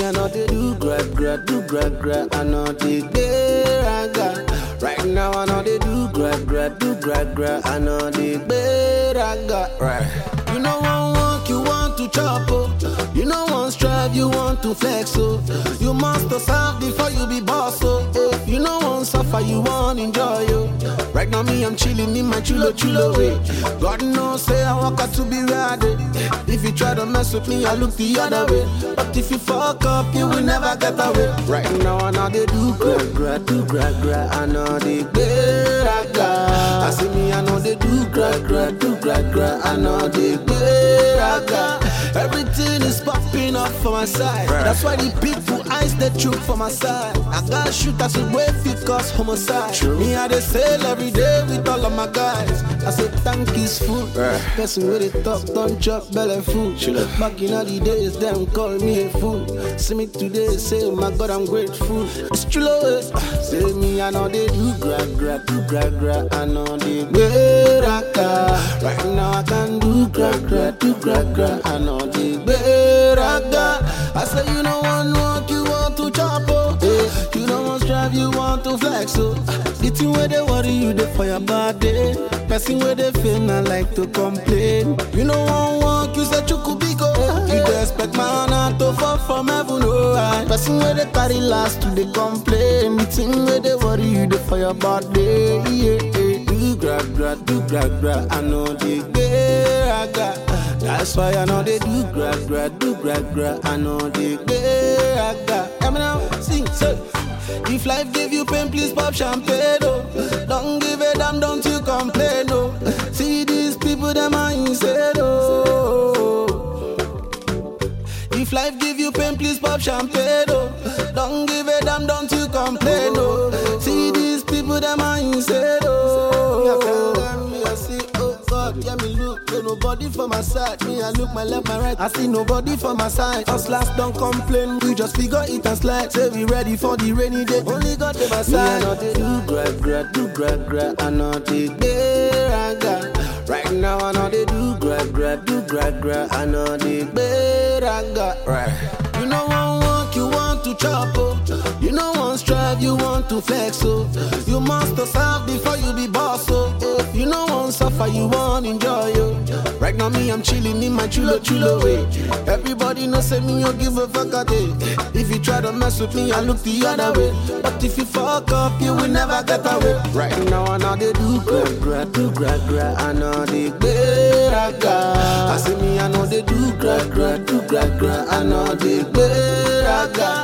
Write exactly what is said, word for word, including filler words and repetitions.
I know they do gra gra, do gra gra, I know they beraga. Right now I know they do gra gra, do gra gra, I know they beraga. Right. You know one walk, you want to chop, oh. You know one strive, you want to flex, oh. You must serve before you be boss, oh. You know one suffer, you want enjoy, oh. Right now me, I'm chilling in my chulo chulo way. God knows, say I walk out to be ready. If you try to mess with me, I look the other way. But if you fuck up, you will never get away. Right now I know they do gra gra, do gra gra, I know they beraga. I see me, I know they do gra gra, do gra gra, I know they beraga. Everything is popping up for my side. Right. That's why the people eyes they choke for my side. I got shoot as a way fit cause homicide. True. Me I they sell every day with all of my guys. I say tank is full. Right. Person with it talk don't chop belly food. Sure. Back in all the days them call me a fool. See me today say my God I'm grateful. It's true way. Say me I know they do gra gra, do gra gra, I know they beraga. Right now I can do gra gra, do gra gra, I know they beraga. I say you know one walk, you want to chop, oh. Hey, you know one strive, you want to flex, oh. The thing where they worry you, they for your body. Person where they feel not like to complain. You know one walk, you say chukubiko. You don't expect my honor to fall from heaven, oh. Right. Person where they carry last to they complain. The thing where they worry you, they for your body. Yeah, yeah. Do gra gra, do gra gra, I know they beraga. That's why I know they do gra gra, do gra gra, I know they beraga. Come now, sing, say. If life give you pain, please pop champagne, oh. Don't give a damn, don't you complain, oh. See these people, them are insane, oh. If life give you pain, please pop champagne, oh. Don't give a damn, don't you complain, oh. See these people, them are insane, oh. Yeah, me look, no nobody for my side. Me, I look my left, my right. I see nobody for my side. Us last don't complain, we just figure it and slide. Say we ready for the rainy day. Only got to my side. Me, I know they do gra gra, do gra gra, I know they beraga. Right now I know they do gra gra, do gra gra, I know they beraga. Right. You know one walk, you want to chop, oh. You know one strive, you want to flex, oh. You must serve before you be boss, oh. You know one suffer, you want enjoy, oh. Right now me, I'm chilling in my chulo chulo way. Everybody knows say me, you give a fuck a day. If you try to mess with me, I look the other way. But if you fuck up, you will never get away. Right now I know they do gra gra, do gra gra, I know they beraga. I see me, I know they do gra gra, do gra gra, I know they beraga.